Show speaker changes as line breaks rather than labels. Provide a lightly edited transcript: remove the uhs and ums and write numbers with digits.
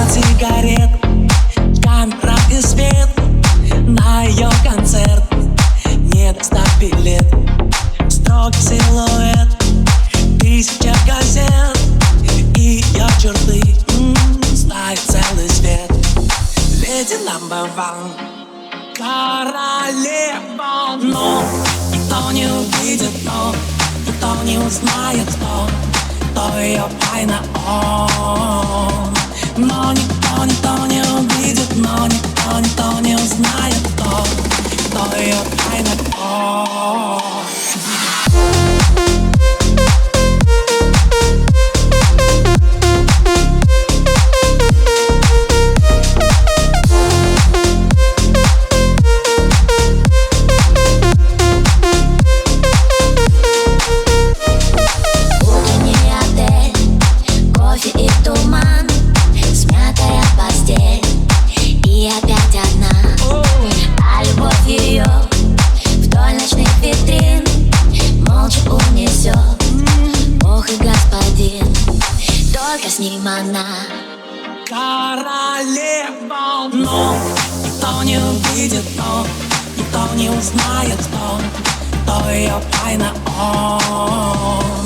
от сигарет, камера и свет. На ее концерт не достать билет. Строгий силуэт, 1000 газет, и ее черты знает целый свет. Леди number one, королева. Но никто не увидит, но никто не узнает, кто ее тайна он. Но никто не увидит, но никто не узнает, кто ее тайна он.
И туман, смятая постель, и опять одна. А любовь ее вдоль ночных витрин молча унесет Бог и господин. Только с ним она
королева. Но никто не увидит, но никто не узнает, кто ее тайна он.